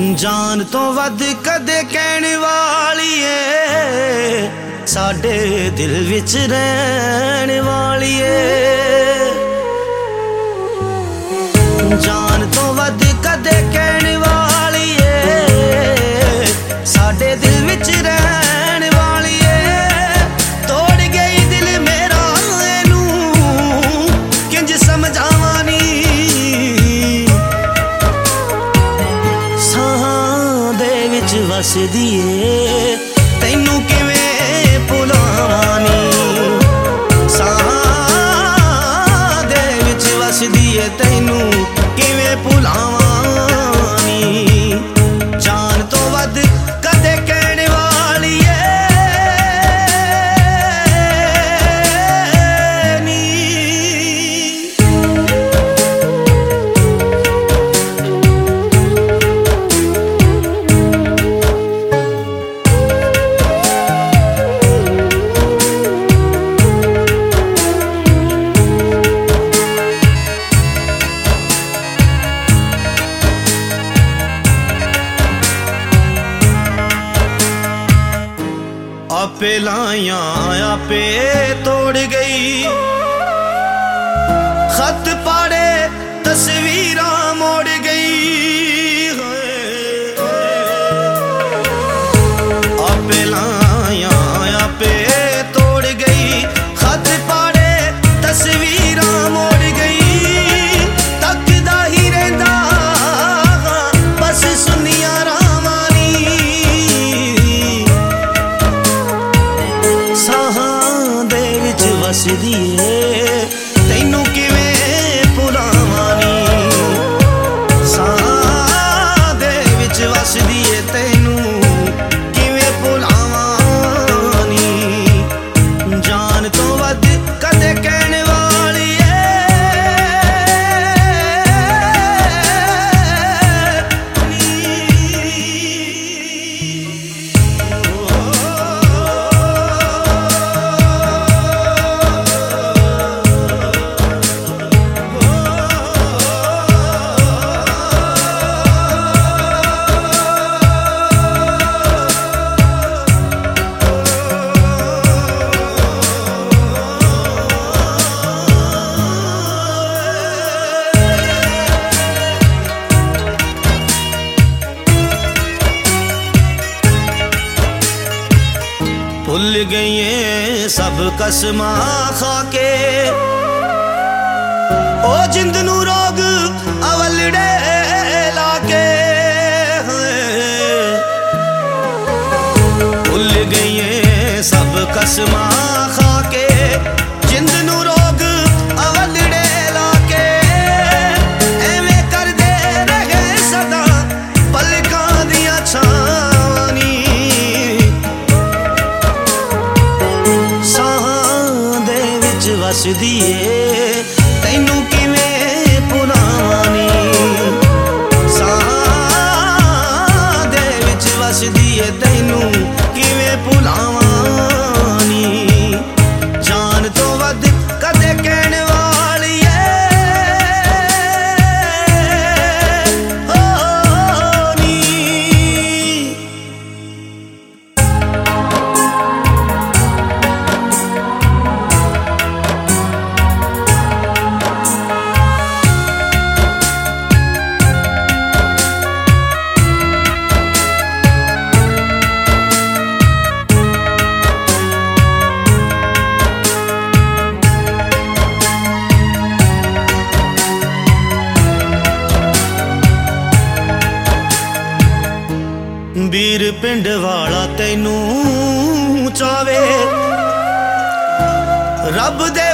जान तो वध कदे कहण वाली है साडे दिल विच रहण वाली है। जान तो वध कदे कहण वाली है साडे दिल विच रहण वाली है। तोड़ गई दिल मेरा एनू किंज समझावां नी। वसदी है तैनू किवें भुलावां नी। साहां दे विच वसदी है तैनू किवें भुलावां नी। जान तो वध कदे कहण वाली है नी। आपे लाइयां आपे तोड़ गई खत पाड़े तस्वीरां मोड़ गई। आपे लाइयां आपे तोड़ गई खत पाड़े तस्वीरां मोड़ गई। तकदा ही रहिंदा बस सुनिया वसदी है तैनू किवें भुलावां नी। साहां दे विच वसदी है तैनू किवें भुलावां नी। जान तो वध कदे कहण वाली है भुल गई सब कसमां खाके ओ जिंद नू रोग अवलड़े लाके। भुल गई सब कसमां खाके जिंद नू रोग अवलड़े लाके। एवें करदे रहे सदा पलकां दियां छावां नी। वसदी है तैनू किवें भुलावां नी। साहां दे विच वसदी है तैनू किवें भुलावां नी। जान तो वध कदे कहण वाली है ओ नी। बीर पिंड वाला तैनू चावे रब दे